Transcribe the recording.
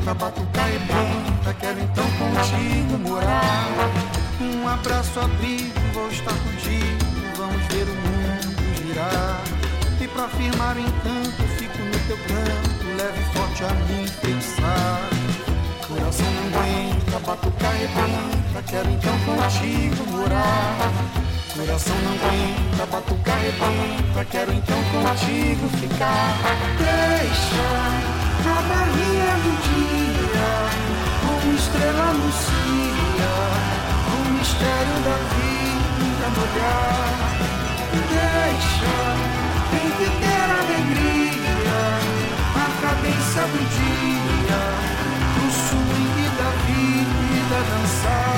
aguenta, batuca e benta, quero então contigo morar. Um abraço, abrigo, vou estar contigo, vamos ver o mundo girar. E pra firmar o encanto, fico no teu canto, leve forte a me pensar. Coração não aguenta, batuca e benta, quero então contigo morar. Coração não aguenta, batuca e benta, quero então contigo ficar. Deixa a barrinha do dia, como estrela anuncia o mistério da vida no olhar. Deixa, tem que ter alegria, a cadência do dia, o swing da vida dançar.